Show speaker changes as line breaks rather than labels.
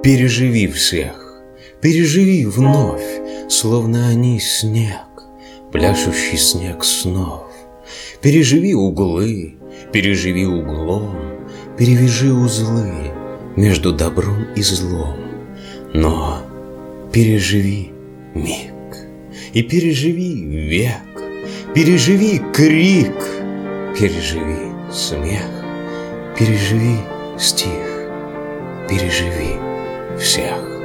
Переживи всех, переживи вновь, словно они снег, пляшущий снег снов. Переживи углы, переживи углом, перевяжи узлы между добром и злом. Но переживи миг и переживи век, переживи крик, переживи смех, переживи стих, переживи всех.